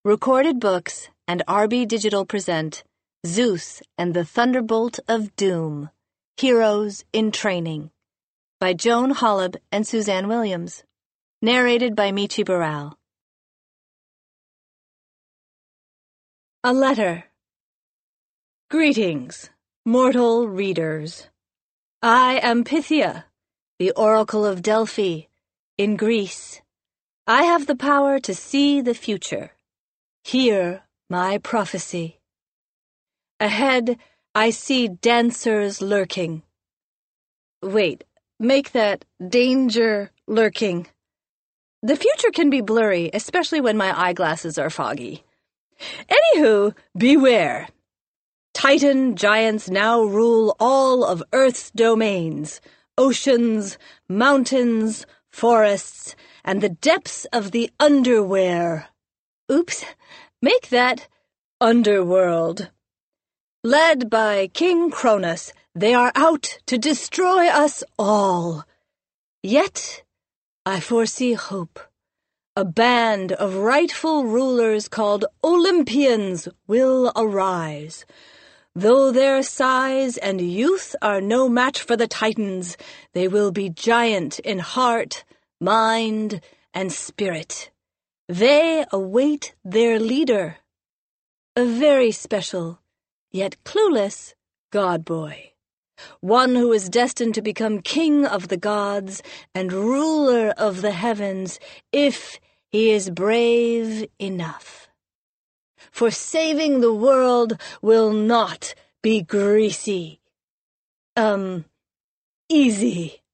Recorded Books and RB Digital present Zeus and the Thunderbolt of Doom, Heroes in Training, by Joan Holub and Suzanne Williams. Narrated by Michi Burrell. A letter. Greetings, mortal readers. I am Pythia, the Oracle of Delphi, in Greece. I have the power to see the future. Hear my prophecy. Ahead, I see dancers lurking. Wait, make that danger lurking. The future can be blurry, especially when my eyeglasses are foggy. Anywho, beware. Titan giants now rule all of Earth's domains, oceans, mountains, forests, and the depths of the underwear. Oops, make that underworld. Led by King Cronus, they are out to destroy us all. Yet, I foresee hope. A band of rightful rulers called Olympians will arise. Though their size and youth are no match for the Titans, they will be giant in heart, mind, and spirit. They await their leader, a very special, yet clueless, god boy. One who is destined to become king of the gods and ruler of the heavens if he is brave enough. For saving the world will not be greasy. Easy.